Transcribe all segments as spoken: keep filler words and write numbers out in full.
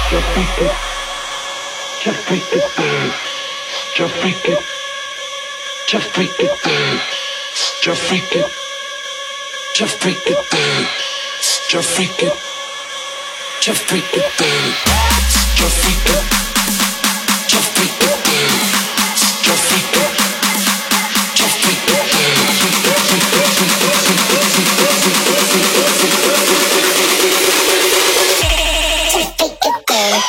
Just freak it. Just freak it, babe. Just freak it. Just freak it, babe. Just freak it. Just freak it, babe. Just freak it. Just freak it, babe. Just freak it. Just freak it, babe. Just freak it. Just freak it, babe. Freak it, freak it, freak it, freak it, freak it, freak it, freak it, freak it, freak it. Just freak it, babe.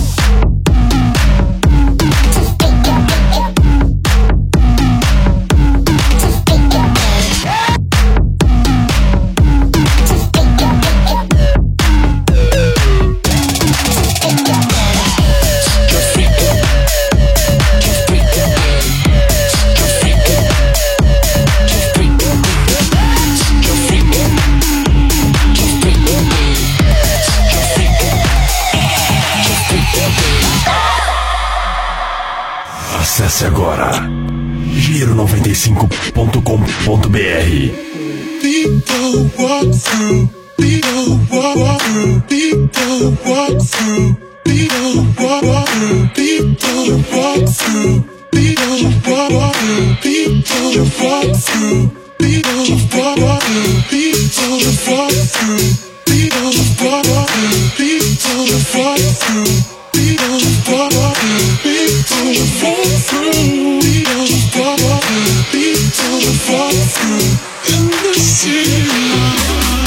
Acesse agora giro noventa e cinco ponto com ponto b r. People walk through, people walk through, people walk through, people walk through, people walk through, people walk through, people walk through, people walk through, people walk through, people walk through, people walk through. People just walk through, people just walk through, people just walk through, people just walk through in the city.